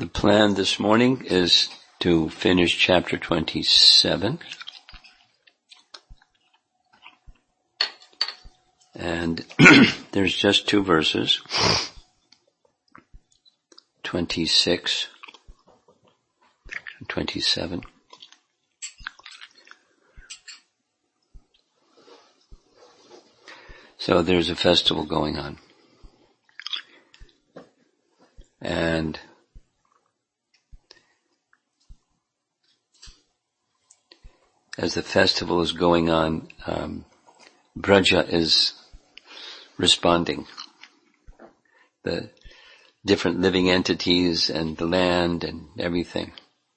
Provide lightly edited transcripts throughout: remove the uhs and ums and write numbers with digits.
The plan this morning is to finish chapter 27. And there's just two verses, 26 and 27. So there's a festival going on. And as the festival is going on, Braja is responding. The different living entities and the land and everything.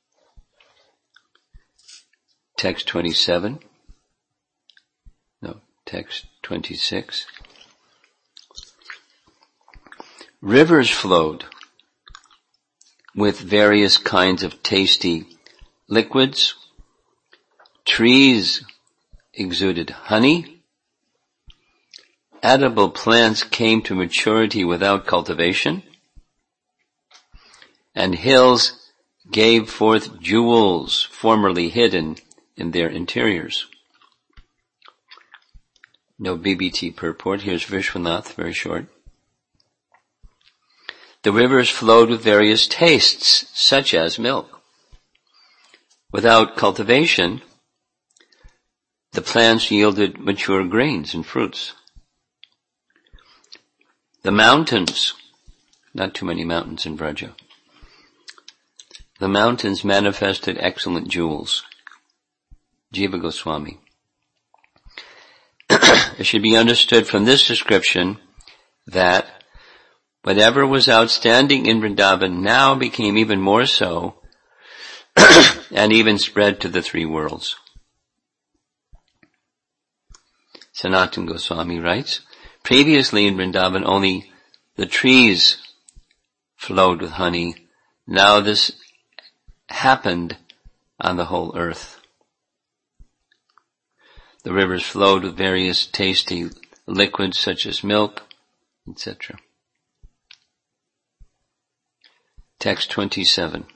Text 27. No, text 26. Rivers flowed with various kinds of tasty liquids. Trees exuded honey. Edible plants came to maturity without cultivation. And hills gave forth jewels formerly hidden in their interiors. No BBT purport. Here's Vishwanath, very short. The rivers flowed with various tastes, such as milk. Without cultivation, the plants yielded mature grains and fruits. The mountains, not too many mountains in Braja. The mountains manifested excellent jewels. Jiva Goswami. It should be understood from this description that whatever was outstanding in Vrindavan now became even more so and even spread to the three worlds. Sanatana Goswami writes, previously in Vrindavan only the trees flowed with honey. Now this happened on the whole earth. The rivers flowed with various tasty liquids such as milk, etc. Text 27.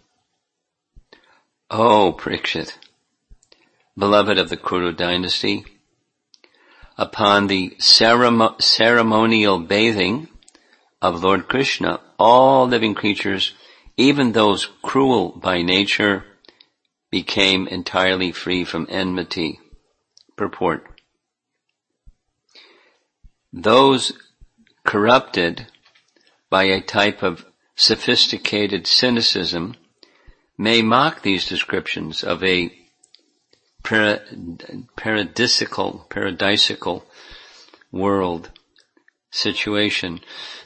O Parikshit, beloved of the Kuru dynasty, upon the ceremonial bathing of Lord Krishna, all living creatures, even those cruel by nature, became entirely free from enmity. Purport. Those corrupted by a type of sophisticated cynicism may mock these descriptions of a paradisical world situation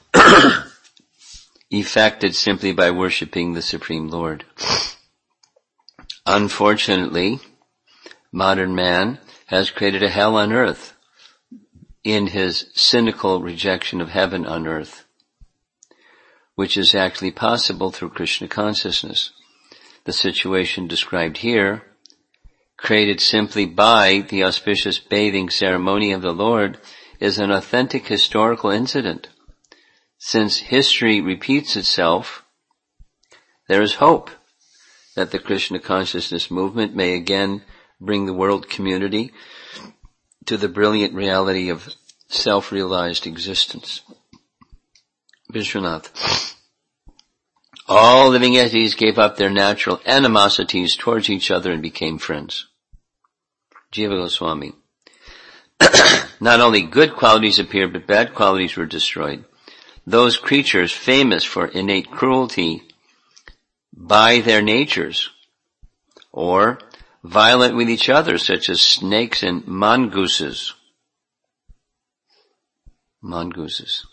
effected simply by worshipping the Supreme Lord. Unfortunately, modern man has created a hell on earth in his cynical rejection of heaven on earth, which is actually possible through Krishna consciousness. The situation described here, created simply by the auspicious bathing ceremony of the Lord, is an authentic historical incident. Since history repeats itself, there is hope that the Krishna consciousness movement may again bring the world community to the brilliant reality of self-realized existence. Vishwanath. All living entities gave up their natural animosities towards each other and became friends. Jiva Goswami. Not only good qualities appeared, but bad qualities were destroyed. Those creatures famous for innate cruelty by their natures, or violent with each other, such as snakes and mongooses. Mongooses.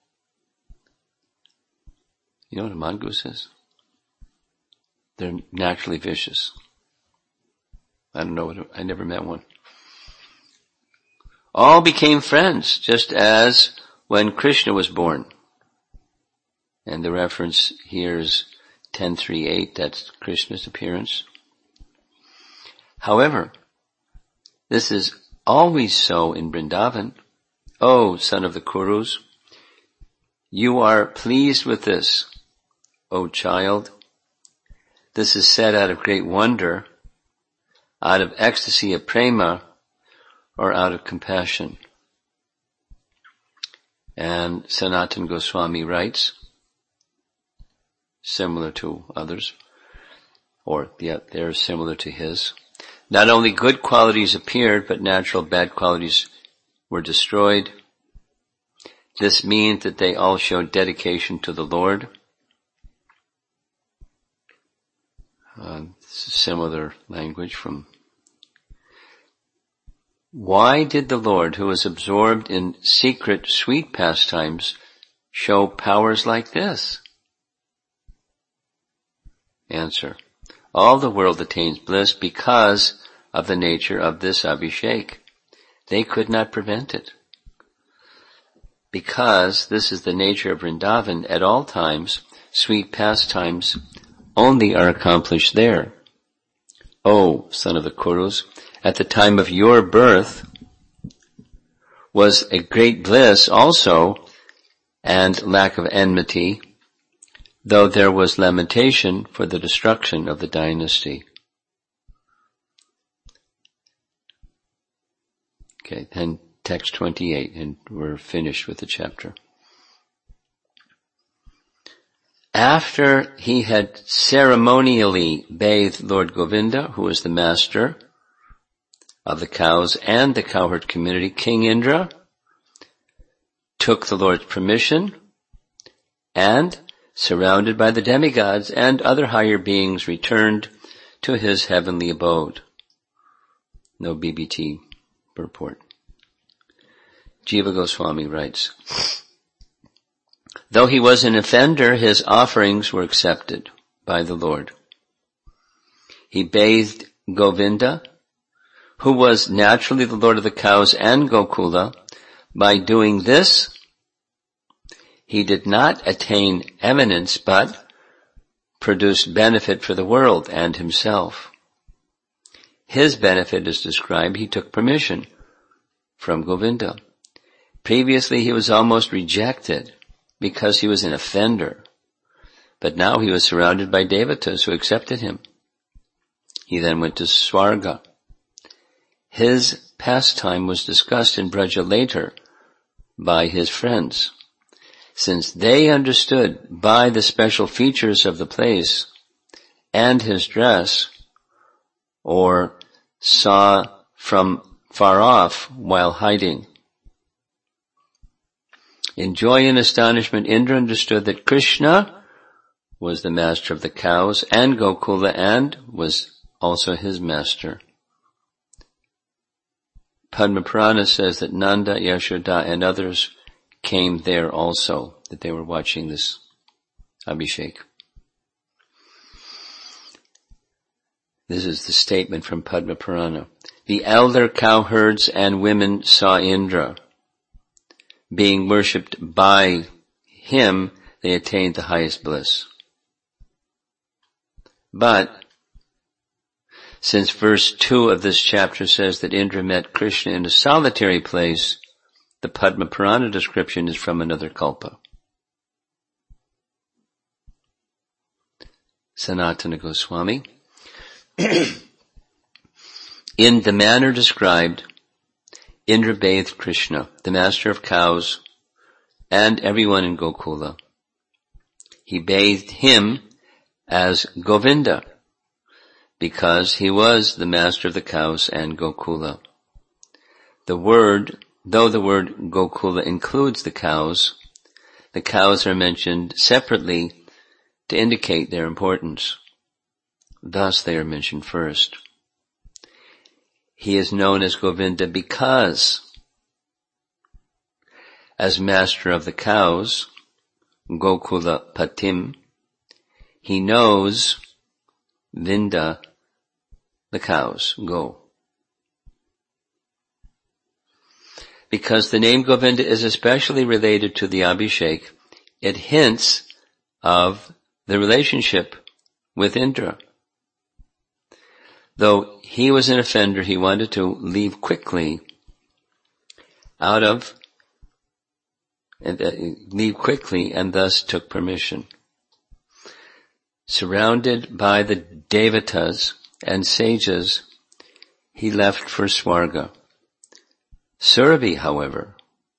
You know what a mongoose is? They're naturally vicious. I don't know I never met one. All became friends, just as when Krishna was born. And the reference here is 10.3.8, that's Krishna's appearance. However, this is always so in Vrindavan. O son of the Kurus, you are pleased with this, O child this is said out of great wonder, out of ecstasy of prema, or out of compassion. And Sanatana Goswami writes, similar to others, they're similar to his. Not only good qualities appeared, but natural bad qualities were destroyed. This means that they all showed dedication to the Lord. Similar language from... Why did the Lord, who was absorbed in secret sweet pastimes, show powers like this? Answer. All the world attains bliss because of the nature of this Abhishek. They could not prevent it. Because this is the nature of Vrindavan, at all times, sweet pastimes only are accomplished there. O son of the Kurus, at the time of your birth was a great bliss also, and lack of enmity, though there was lamentation for the destruction of the dynasty. Okay, then text 28, and we're finished with the chapter. After he had ceremonially bathed Lord Govinda, who was the master of the cows and the cowherd community, King Indra took the Lord's permission and, surrounded by the demigods and other higher beings, returned to his heavenly abode. No BBT purport. Jiva Goswami writes, though he was an offender, his offerings were accepted by the Lord. He bathed Govinda, who was naturally the Lord of the cows and Gokula. By doing this, he did not attain eminence, but produced benefit for the world and himself. His benefit is described. He took permission from Govinda. Previously, he was almost rejected because he was an offender, but now he was surrounded by devatas who accepted him. He then went to Swarga. His pastime was discussed in Braja later by his friends. Since they understood by the special features of the place and his dress, or saw from far off while hiding. In joy and astonishment, Indra understood that Krishna was the master of the cows and Gokula and was also his master. Padma Purana says that Nanda, Yashoda, and others came there also, that they were watching this Abhishek. This is the statement from Padma Purana. The elder cowherds and women saw Indra. Being worshipped by him, they attained the highest bliss. But since verse 2 of this chapter says that Indra met Krishna in a solitary place, the Padma Purana description is from another kalpa. Sanatana Goswami. In the manner described, Indra bathed Krishna, the master of cows, and everyone in Gokula. He bathed him as Govinda, because he was the master of the cows and Gokula. Though the word Gokula includes the cows are mentioned separately to indicate their importance. Thus they are mentioned first. He is known as Govinda because, as master of the cows, Gokula Patim, he knows Vinda, the cows, go. Because the name Govinda is especially related to the Abhishek, it hints of the relationship with Indra. Though he was an offender, he wanted to leave quickly and thus took permission. Surrounded by the devatas and sages, he left for Swarga. Surabhi, however,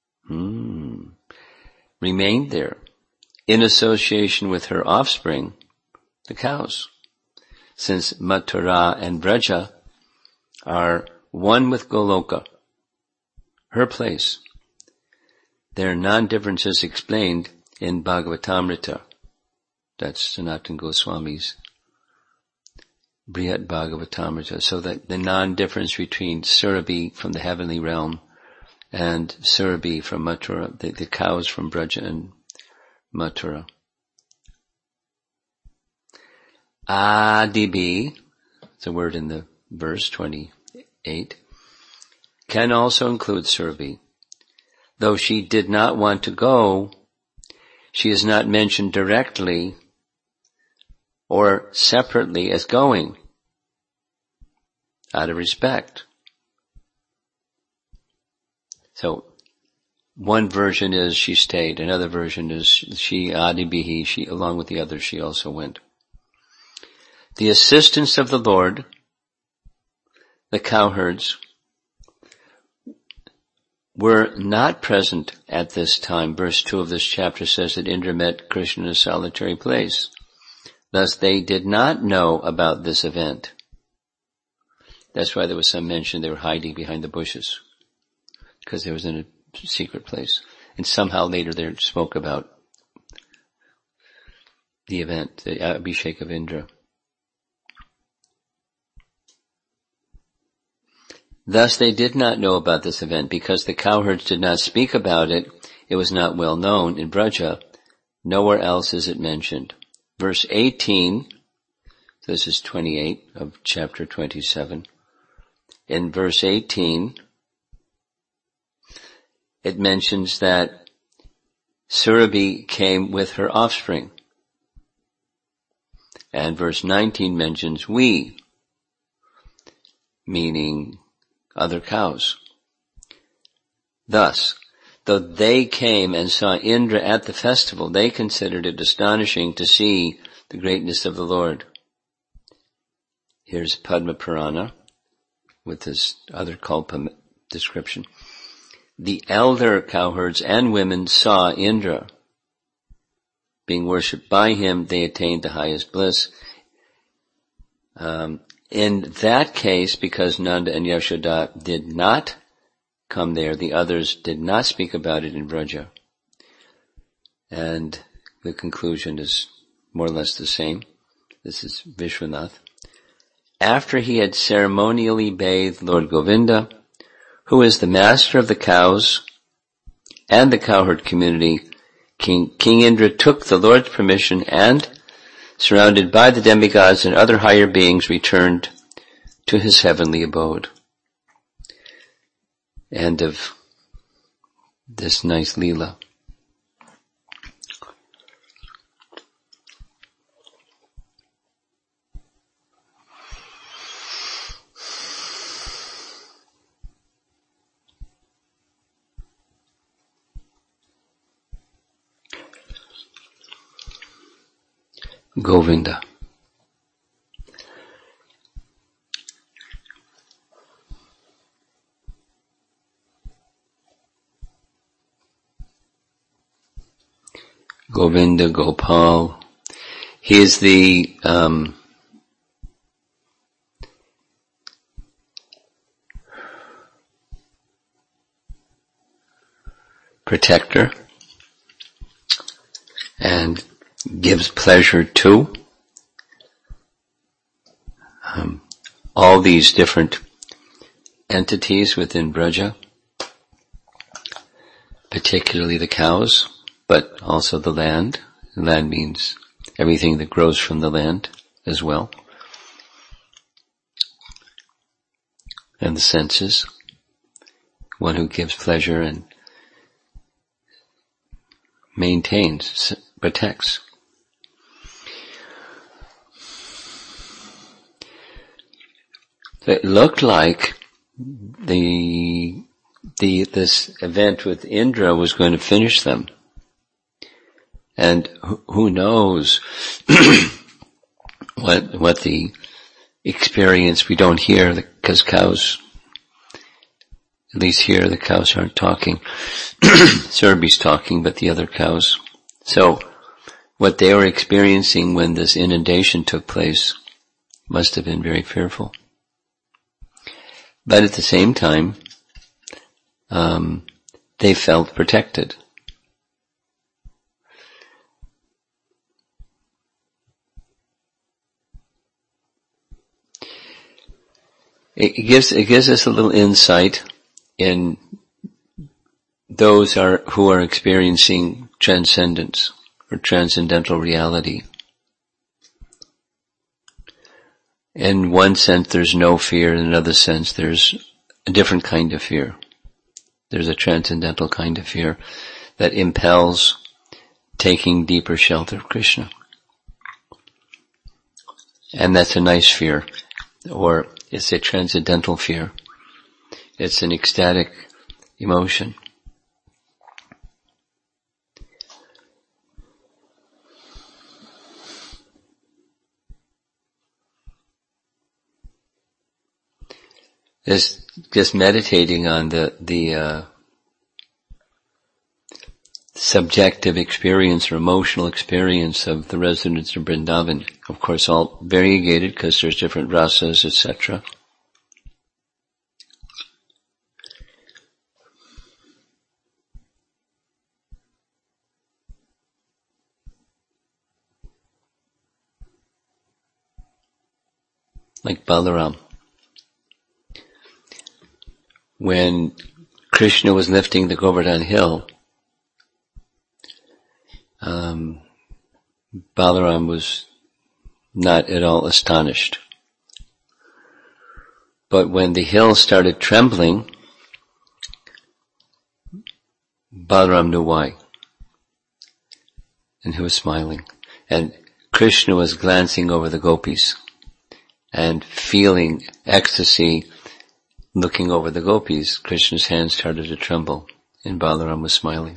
remained there in association with her offspring, the cows, since Mathura and Braja are one with Goloka, her place. Their non-differences explained in Bhagavatamrita. That's Sanatana Goswami's Brihat Bhagavatamrita. So that the non-difference between Surabhi from the heavenly realm and Surabhi from Mathura, the cows from Braja and Mathura. Adibi, it's a word in the verse 28, can also include Surabhi. Though she did not want to go, she is not mentioned directly or separately as going, out of respect. So, one version is she stayed, another version is she adibihi, she, along with the others, she also went. The assistants of the Lord, the cowherds, were not present at this time. Verse 2 of this chapter says that Indra met Krishna in a solitary place. Thus they did not know about this event. That's why there was some mention they were hiding behind the bushes, because they was in a secret place. And somehow later they spoke about the event, the Abhishek of Indra. Thus they did not know about this event, because the cowherds did not speak about it. It was not well known in Braja. Nowhere else is it mentioned. Verse 18, this is 28 of chapter 27. In verse 18, it mentions that Surabhi came with her offspring. And verse 19 mentions we, meaning other cows. Thus, though they came and saw Indra at the festival, they considered it astonishing to see the greatness of the Lord. Here's Padma Purana with this other kalpa description. The elder cowherds and women saw Indra. Being worshipped by him, they attained the highest bliss. In that case, because Nanda and Yashoda did not come there, the others did not speak about it in Braja. And the conclusion is more or less the same. This is Vishwanath. After he had ceremonially bathed Lord Govinda, who is the master of the cows and the cowherd community, King Indra took the Lord's permission and, surrounded by the demigods and other higher beings, returned to his heavenly abode. End of this nice Leela. Govinda. Govinda, Gopal. He is the protector and gives pleasure to all these different entities within Braja, particularly the cows, but also the land. Land means everything that grows from the land as well. And the senses. One who gives pleasure and maintains, protects. It looked like this event with Indra was going to finish them. And who knows what the experience we don't hear, because cows, at least here, the cows aren't talking. Surabhi's talking, but the other cows. So, what they were experiencing when this inundation took place must have been very fearful. But at the same time, they felt protected. It gives us a little insight in those who are experiencing transcendence or transcendental reality. In one sense, there's no fear. In another sense, there's a different kind of fear. There's a transcendental kind of fear that impels taking deeper shelter of Krishna. And that's a nice fear, or it's a transcendental fear. It's an ecstatic emotion. Just meditating on the subjective experience or emotional experience of the residents of Vrindavan. Of course, all variegated because there's different rasas, etc. Like Balaram. When Krishna was lifting the Govardhan hill, Balaram was not at all astonished. But when the hill started trembling, Balaram knew why. And he was smiling. And Krishna was glancing over the gopis and feeling ecstasy. Looking over the gopis, Krishna's hands started to tremble, and Balaram was smiling.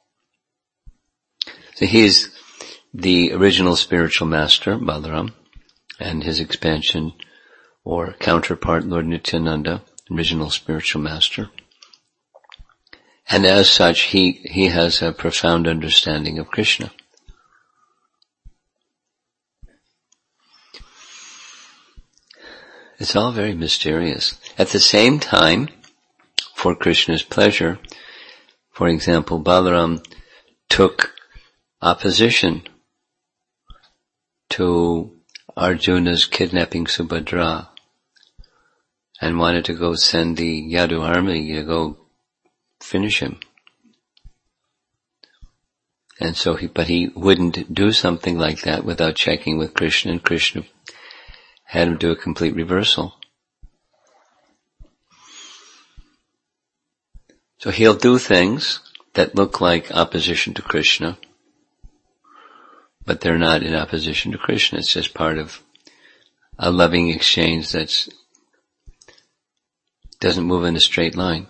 So he is the original spiritual master, Balaram, and his expansion or counterpart, Lord Nityananda, original spiritual master. And as such, he has a profound understanding of Krishna. It's all very mysterious. At the same time, for Krishna's pleasure, for example, Balaram took opposition to Arjuna's kidnapping Subhadra and wanted to go send the Yadu army to go finish him. And so he wouldn't do something like that without checking with Krishna, and Krishna had him do a complete reversal. So he'll do things that look like opposition to Krishna, but they're not in opposition to Krishna. It's just part of a loving exchange that doesn't move in a straight line.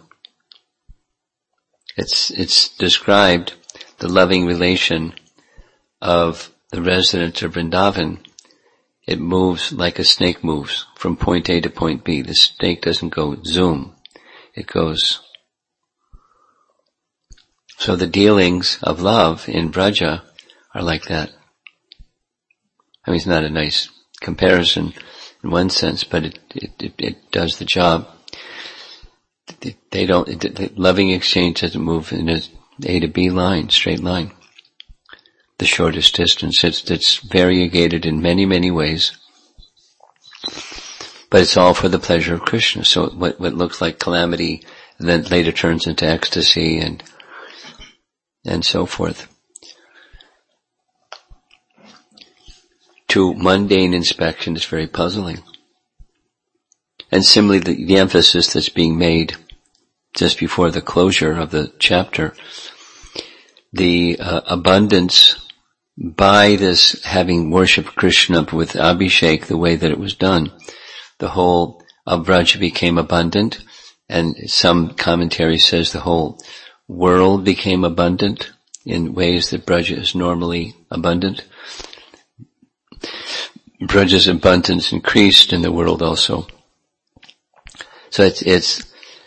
It's described, the loving relation of the residents of Vrindavan. It moves like a snake moves from point A to point B. The snake doesn't go zoom. It goes. So the dealings of love in Braja are like that. I mean, it's not a nice comparison in one sense, but it does the job. The loving exchange doesn't move in a A to B line, straight line. The shortest distance. It's variegated in many, many ways. But it's all for the pleasure of Krishna. So what looks like calamity then later turns into ecstasy and so forth. To mundane inspection is very puzzling. And similarly, the emphasis that's being made just before the closure of the chapter, the abundance by this having worshipped Krishna with Abhishek the way that it was done, the whole of Braja became abundant, and some commentary says the whole world became abundant in ways that Braja is normally abundant. Braja's abundance increased in the world also. So it's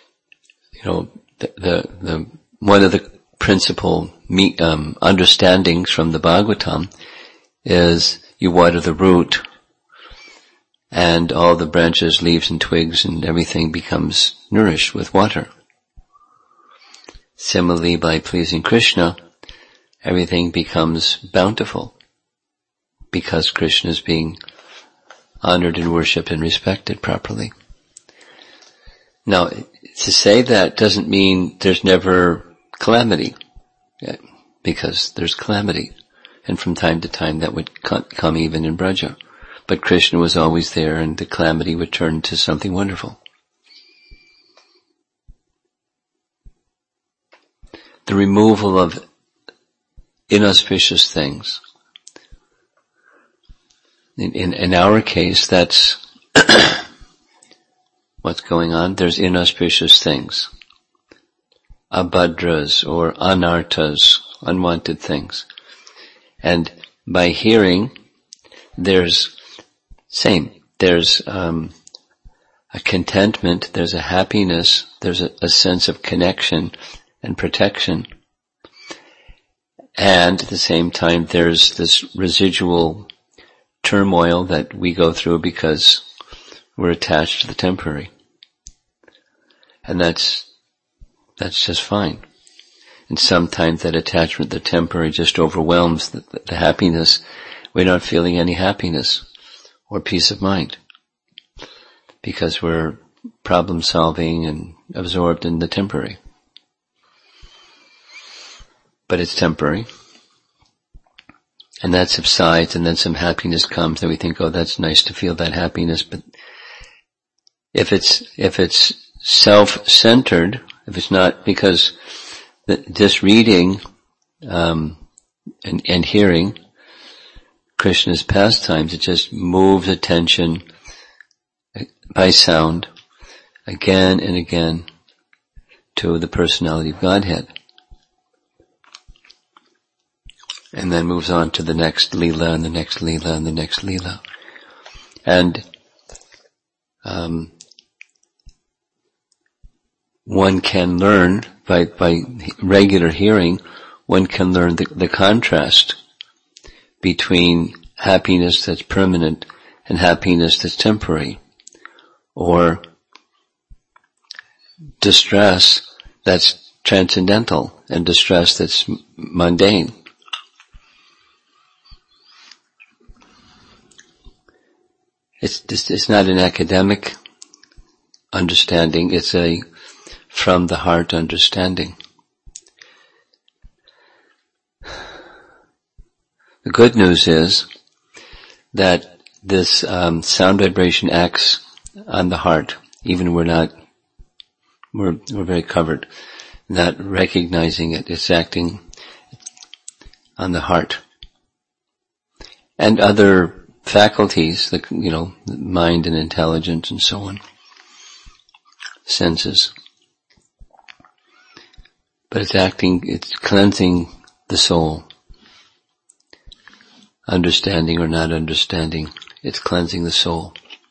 the one of the principal understandings from the Bhagavatam is you water the root, and all the branches, leaves, and twigs, and everything becomes nourished with water. Similarly, by pleasing Krishna, everything becomes bountiful, because Krishna is being honored and worshipped and respected properly. Now, to say that doesn't mean there's never calamity, because there's calamity, and from time to time that would come even in Braja. But Krishna was always there, and the calamity would turn to something wonderful. The removal of inauspicious things. In our case, that's what's going on. There's inauspicious things. Abhadras or anarthas, unwanted things. And by hearing, there's a contentment, there's a happiness, there's a sense of connection and protection. And at the same time, there's this residual turmoil that we go through because we're attached to the temporary. And that's just fine. And sometimes that attachment, the temporary, just overwhelms the happiness. We're not feeling any happiness or peace of mind because we're problem solving and absorbed in the temporary. But it's temporary. And that subsides, and then some happiness comes, and we think, oh, that's nice to feel that happiness. But if it's self-centered, if it's not, because just reading and hearing Krishna's pastimes, it just moves attention by sound again and again to the personality of Godhead. And then moves on to the next Leela and the next Leela and the next Leela. And one can learn by regular hearing, one can learn the contrast between happiness that's permanent and happiness that's temporary, or distress that's transcendental and distress that's mundane. It's not an academic understanding, it's a from the heart understanding. The good news is that this sound vibration acts on the heart, even we're very covered, not recognizing it. It's acting on the heart. And other faculties, mind and intelligence and so on, senses. But it's cleansing the soul. Understanding or not understanding, it's cleansing the soul.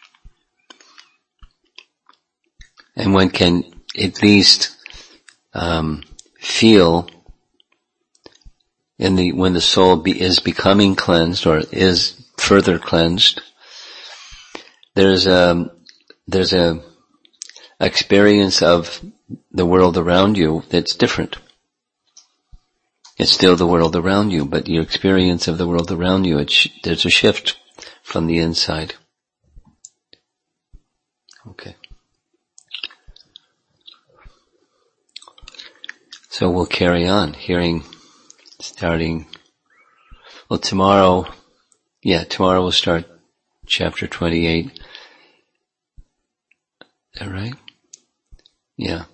And one can at least feel when the soul is becoming cleansed or is further cleansed, there's a experience of the world around you that's different. It's still the world around you, but your experience of the world around you, there's a shift from the inside. Okay. So we'll carry on hearing, starting, tomorrow we'll start chapter 28. Is that right? Yeah.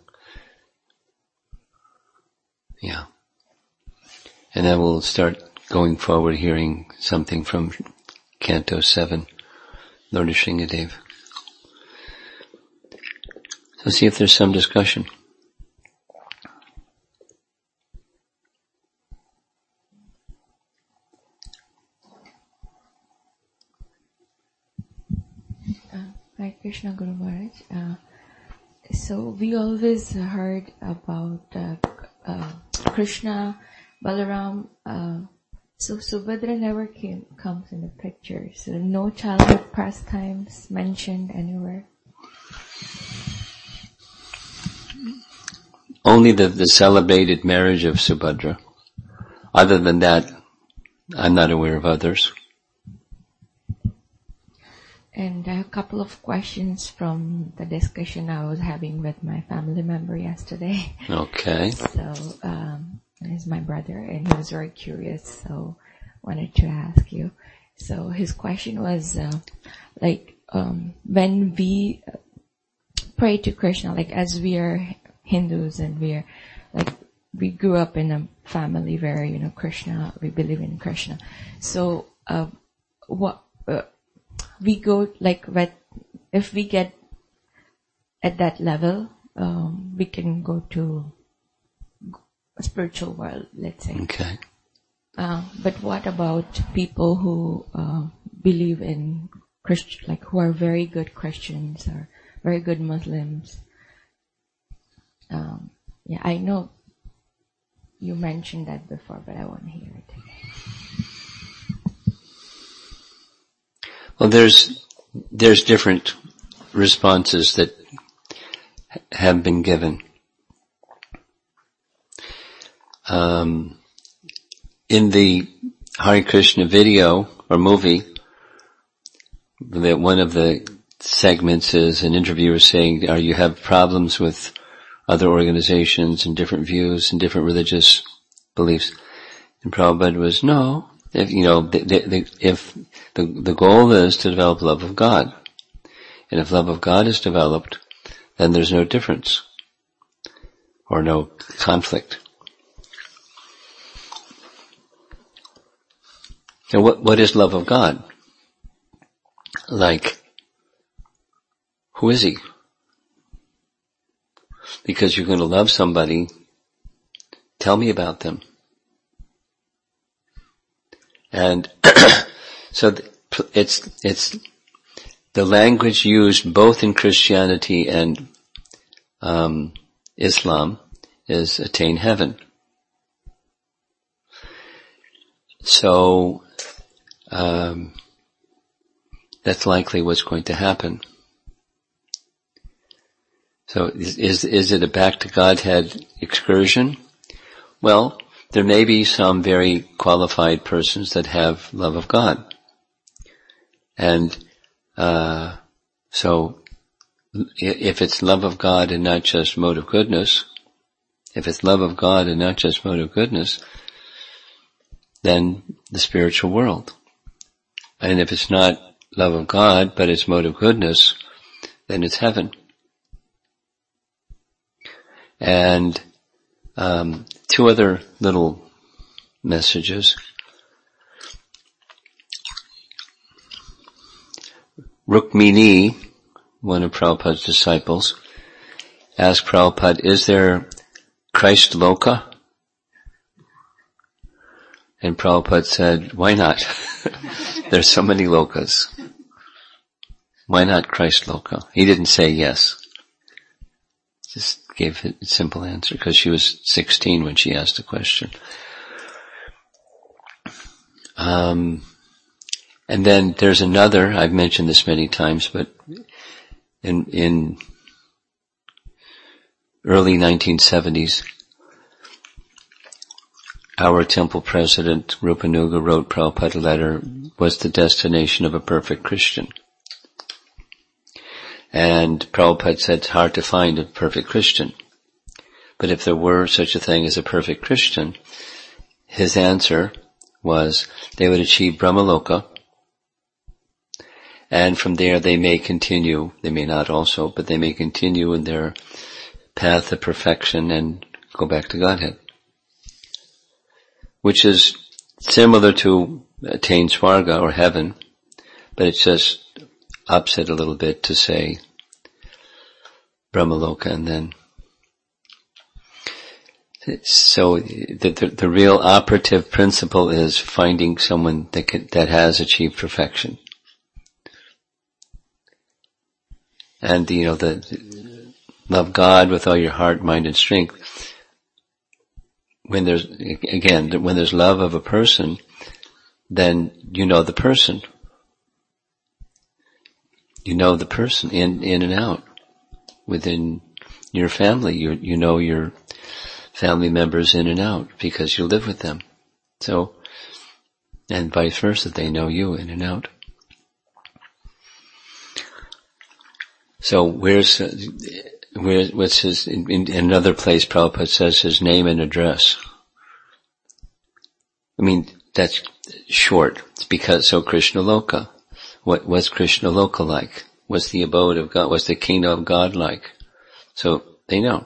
And then we'll start going forward hearing something from Canto 7, Lord Nrsingadev. So see if there's some discussion. Hare Krishna Guru Maharaj. So we always heard about Krishna, Balaram. So Subhadra never comes in the picture. So no childhood pastimes mentioned anywhere. Only the celebrated marriage of Subhadra. Other than that, I'm not aware of others. And a couple of questions from the discussion I was having with my family member yesterday. Okay. So, he's my brother and he was very curious, so wanted to ask you. So his question was, when we pray to Krishna, like as we are Hindus and we grew up in a family where, Krishna, we believe in Krishna. So, we go if we get at that level, we can go to a spiritual world, let's say. Okay. But what about people who believe in Christian, who are very good Christians or very good Muslims? I know you mentioned that before, but I want to hear it again. Well, there's different responses that have been given. In the Hare Krishna video or movie, that one of the segments is an interviewer saying, you have problems with other organizations and different views and different religious beliefs? And Prabhupada was, no. If the goal is to develop love of God, and if love of God is developed, then there's no difference or no conflict. Now, what is love of God? Who is he? Because you're going to love somebody, tell me about them. And so it's the language used both in Christianity and Islam is attain heaven. So that's likely what's going to happen. So is it a back to Godhead excursion? Well, there may be some very qualified persons that have love of God. And so if it's love of God and not just mode of goodness, then the spiritual world. And if it's not love of God, but it's mode of goodness, then it's heaven. And two other little messages. Rukmini, one of Prabhupada's disciples, asked Prabhupada, is there Christ Loka? And Prabhupada said, why not? There's so many lokas. Why not Christ Loka? He didn't say yes. Just gave a simple answer because she was 16 when she asked the question. And then there's another, I've mentioned this many times, but in early 1970s, our temple president, Rupanuga, wrote Prabhupada a letter, what's the destination of a perfect Christian? And Prabhupada said it's hard to find a perfect Christian. But if there were such a thing as a perfect Christian, his answer was they would achieve Brahmaloka, and from there they may continue, they may not also, but they may continue in their path of perfection and go back to Godhead. Which is similar to attain Swarga or heaven, but it's just ups it a little bit to say Brahmaloka and then. So the real operative principle is finding someone that has achieved perfection. and the love God with all your heart, mind, and strength. When there's love of a person, then you know the person. You know the person in and out. Within your family, you know your family members in and out because you live with them. So, and vice versa, they know you in and out. So what's his, in another place Prabhupada says his name and address. I mean, that's short. It's because, so Krishna Loka. What's Krishna Loka like? What's the abode of God? What's the kingdom of God like? So they know.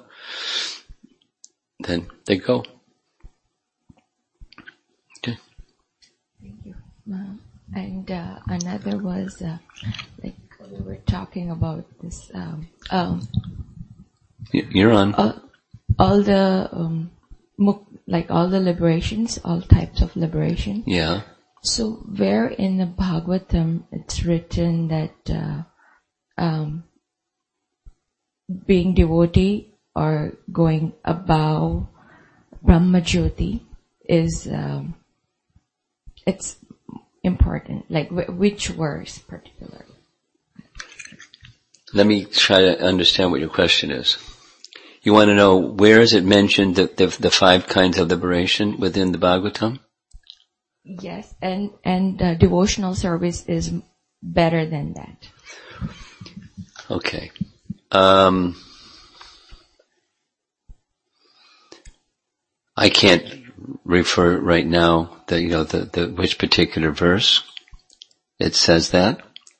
Then they go. Okay. Thank you. And another was like we were talking about this. You're on. All the all the liberations, all types of liberation. Yeah. So where in the Bhagavatam it's written that being devotee or going above Brahma Jyoti is it's important. Like which verse particularly? Let me try to understand what your question is. You want to know where is it mentioned that the 5 kinds of liberation within the Bhagavatam? Yes, and devotional service is better than that. Okay. I can't refer right now the which particular verse it says that.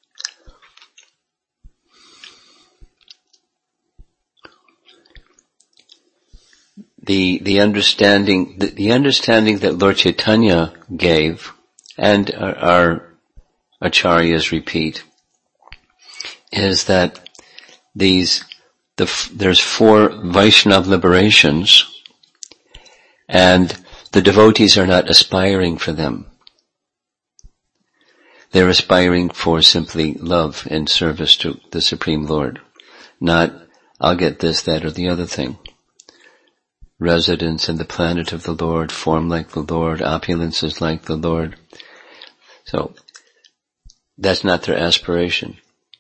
The understanding that Lord Chaitanya gave and our acharyas repeat is that there's 4 Vaishnava liberations, and the devotees are not aspiring for them. They're aspiring for simply love and service to the Supreme Lord, not I'll get this, that, or the other thing. Residence in the planet of the Lord, form like the Lord, opulences like the Lord. So, that's not their aspiration.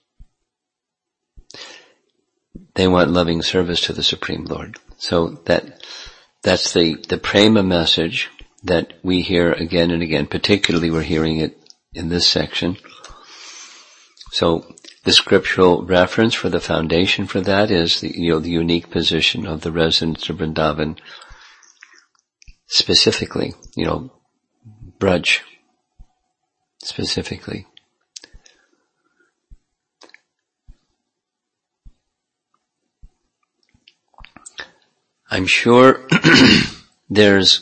They want loving service to the Supreme Lord. So that's the prema message that we hear again and again. Particularly we're hearing it in this section. So the scriptural reference for the foundation for that is the unique position of the residents of Vrindavan, specifically, Braj, specifically. I'm sure there's,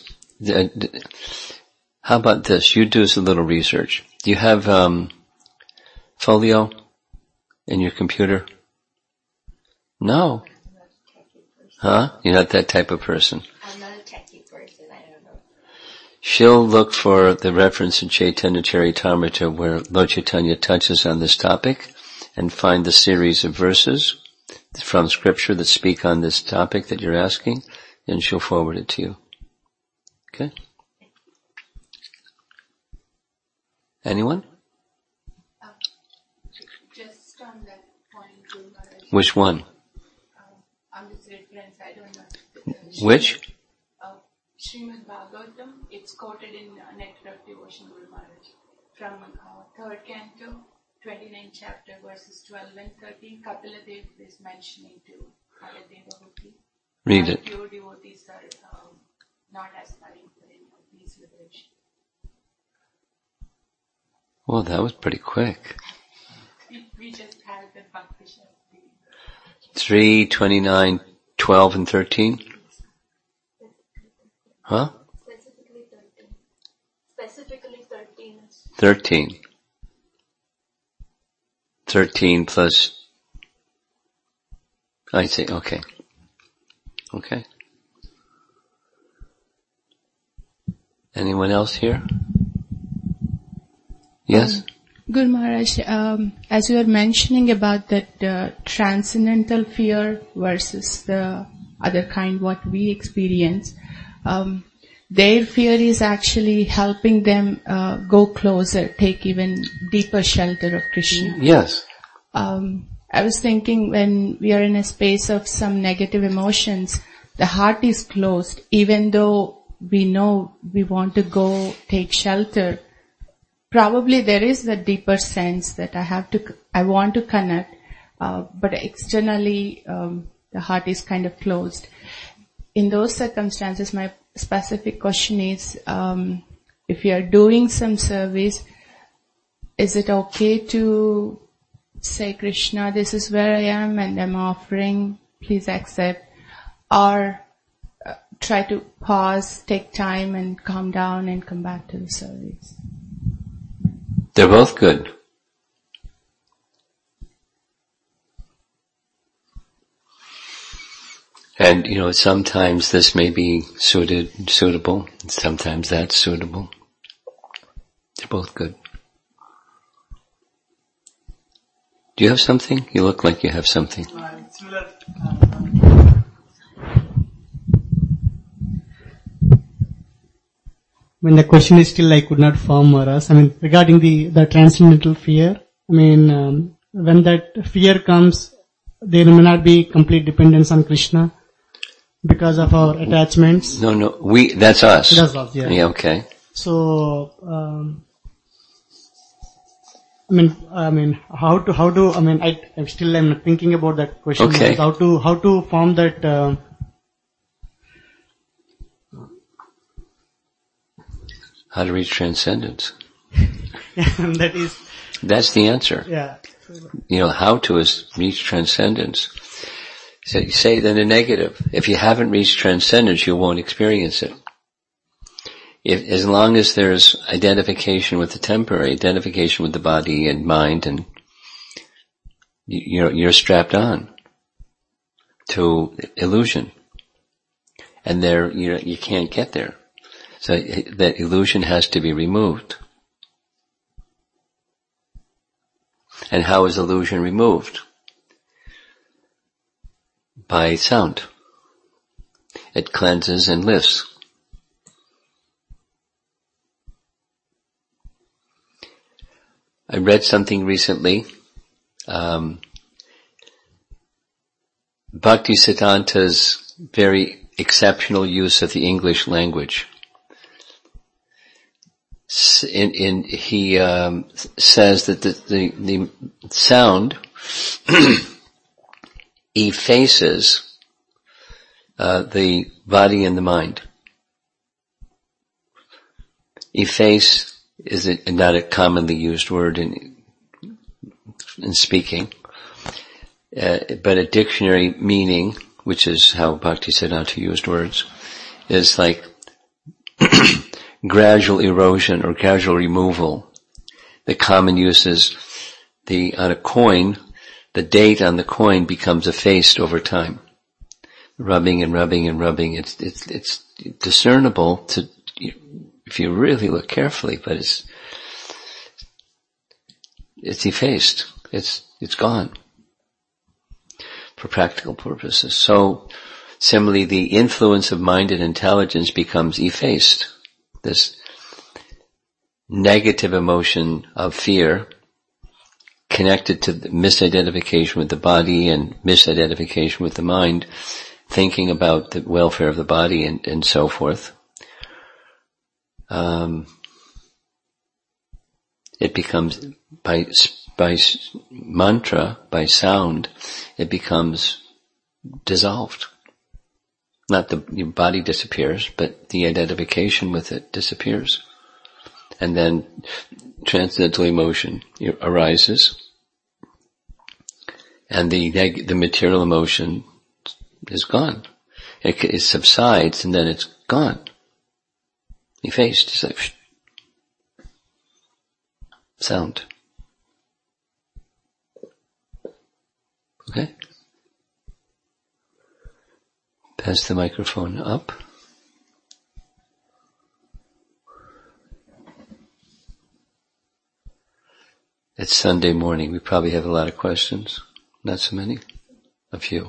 how about this? You do a little research. Do you have, Folio in your computer? No. Huh? You're not that type of person. I'm not a techie person, I don't know. She'll look for the reference in Chaitanya Charitamrita where Lord Chaitanya touches on this topic and find the series of verses from scripture that speak on this topic that you're asking, and she'll forward it to you. Okay? Anyone? Just on that point, Guru Maharaj. Which one? On this reference, I don't know. Which? Srimad Bhagavatam, it's quoted in Nectar of Devotion, Guru Maharaj, from 3rd canto, 29th chapter, verses 12 and 13. Kapila Dev is mentioning to Maladeva Bhakti. Read it. Pure devotees are not aspiring for any of these liberation. Well, that was pretty quick. We just had the Bhakti Shakti. 3, 29, 12, and 13? Huh? Specifically 13. 13. 13 plus, I see, okay. Okay. Anyone else here? Yes? Guru Maharaj, as you were mentioning about that transcendental fear versus the other kind, what we experience, their fear is actually helping them go closer, take even deeper shelter of Krishna. Yes. I was thinking when we are in a space of some negative emotions, the heart is closed, even though we know we want to go take shelter. Probably there is the deeper sense that I want to connect, but externally, the heart is kind of closed. In those circumstances, my specific question is, if you are doing some service, is it okay to say, Krishna, this is where I am and I'm offering, please accept, or try to pause, take time and calm down and come back to the service? They're both good. And, sometimes this may be suitable, sometimes that's suitable. They're both good. Do you have something? You look like you have something. Similar. When the question is still I could not form or us. Regarding the transcendental fear, when that fear comes, there may not be complete dependence on Krishna because of our attachments. No, that's us. That's us, yeah. Yeah, okay. So, how to, I'm still thinking about that question. Okay. How to form that, How to reach transcendence. That's the answer. Yeah. How to is reach transcendence. So you say it in a negative. If you haven't reached transcendence, you won't experience it. As long as there's identification with the temporary, identification with the body and mind, and you're strapped on to illusion, and there you can't get there. So that illusion has to be removed. And how is illusion removed? By sound. It cleanses and lifts. I read something recently. Bhaktisiddhanta's very exceptional use of the English language. He says that the sound effaces the body and the mind. Efface is not a commonly used word in speaking, but a dictionary meaning, which is how Bhaktisiddhanta used words, is like gradual erosion or gradual removal. The common use is on a coin, the date on the coin becomes effaced over time. Rubbing and rubbing and rubbing. It's discernible if you really look carefully, but it's effaced. It's gone for practical purposes. So similarly, the influence of mind and intelligence becomes effaced. This negative emotion of fear connected to the misidentification with the body and misidentification with the mind, thinking about the welfare of the body and so forth. It becomes, by mantra, by sound, it becomes dissolved. Not your body disappears, but the identification with it disappears. And then transcendental emotion arises, and the material emotion is gone. It subsides, and then it's gone. Effaced. It's like sound. Okay? Pass the microphone up. It's Sunday morning. We probably have a lot of questions. Not so many. A few.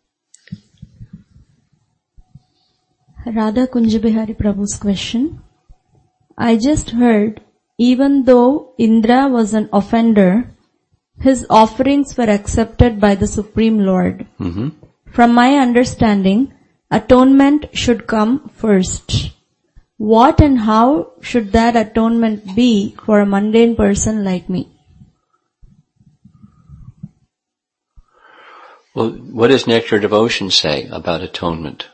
Radha Kunjabihari Prabhu's question. I just heard, even though Indra was an offender, his offerings were accepted by the Supreme Lord. Mm-hmm. From my understanding, atonement should come first. What and how should that atonement be for a mundane person like me? Well, what does Nectar Devotion say about atonement?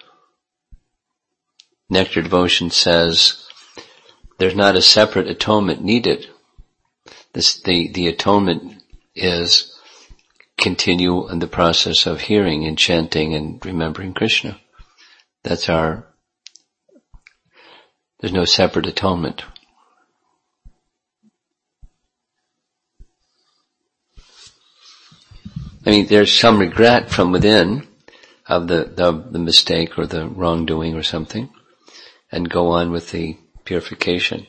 Nectar Devotion says there's not a separate atonement needed. The atonement is continue in the process of hearing and chanting and remembering Krishna. There's no separate atonement. I mean, there's some regret from within of the mistake or the wrongdoing or something, and go on with the purification.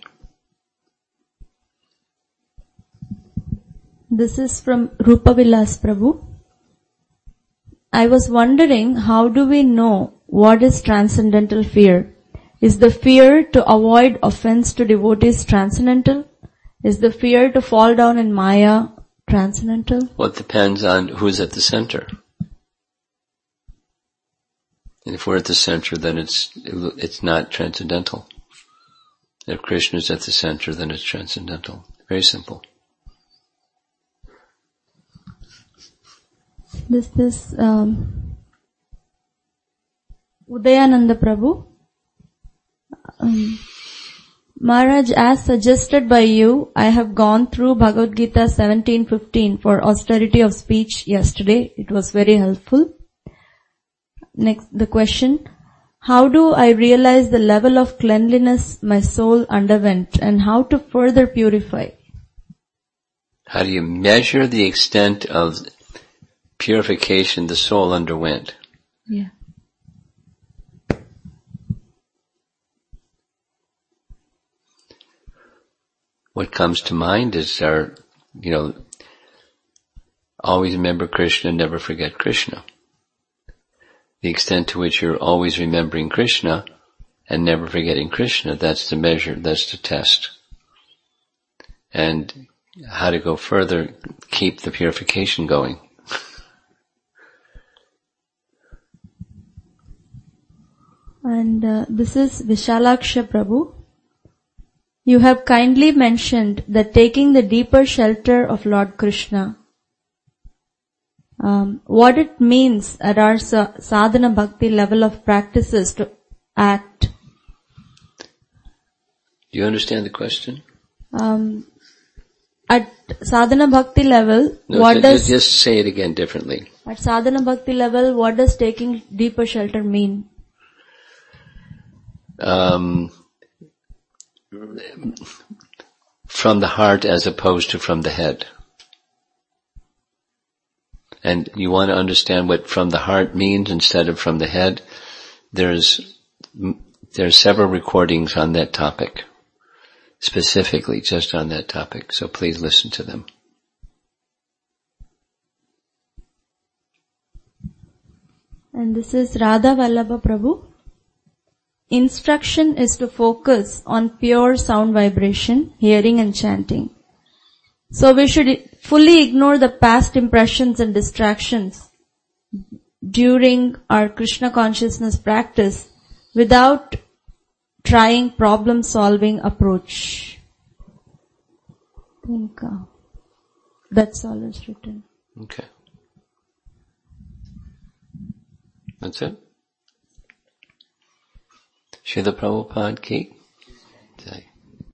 This is from Rupa Vilas Prabhu. I was wondering, how do we know what is transcendental fear? Is the fear to avoid offense to devotees transcendental? Is the fear to fall down in Maya transcendental? Well, it depends on who's at the center. And if we're at the center, then it's not transcendental. If Krishna is at the center, then it's transcendental. Very simple. This is Udayananda Prabhu. Maharaj, as suggested by you, I have gone through Bhagavad Gita 17:15 for austerity of speech yesterday. It was very helpful. Next, the question, how do I realize the level of cleanliness my soul underwent and how to further purify? How do you measure the extent of purification the soul underwent? Yeah. What comes to mind is always remember Krishna, never forget Krishna. The extent to which you're always remembering Krishna and never forgetting Krishna, that's the measure, that's the test. And how to go further, keep the purification going. And this is Vishalaksha Prabhu. You have kindly mentioned that taking the deeper shelter of Lord Krishna, what it means at our sadhana bhakti level of practices to act. Do you understand the question? At sadhana bhakti level, No, just say it again differently. At sadhana bhakti level, what does taking deeper shelter mean? From the heart as opposed to from the head. And you want to understand what from the heart means instead of from the head. There's several recordings on that topic, specifically just on that topic, so please listen to them. And this is Radha Vallabha Prabhu. Instruction is to focus on pure sound vibration, hearing and chanting. So we should fully ignore the past impressions and distractions during our Krishna consciousness practice without trying problem-solving approach. I think that's all is written. Okay. That's it. Srila Prabhupada Ki